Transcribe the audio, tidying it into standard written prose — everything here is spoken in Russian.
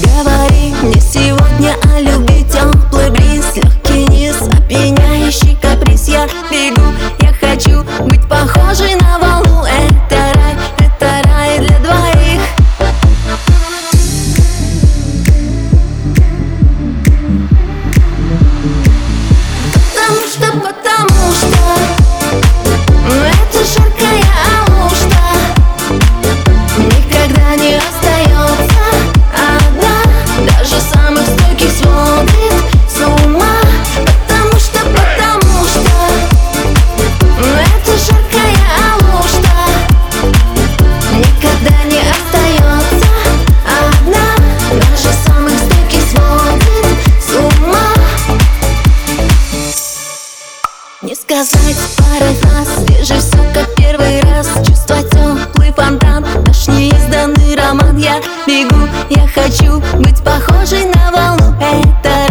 Говори мне сегодня о любви, теплый бриз, легкий низ, опьяняющий каприз. Я бегу, я хочу быть похожей на волну. Это рай для двоих. Потому что это жаркая алушта никогда не остается одна. Даже самых стойких сводит с ума. Потому что это жаркая алушта никогда не остается одна. Даже самых стойких сводит с ума. Не сказать пары фраз, свежий все как первый раз. Чувства теплый фонтан, наш неизданный роман. Я бегу, я хочу быть похожей на волну. Это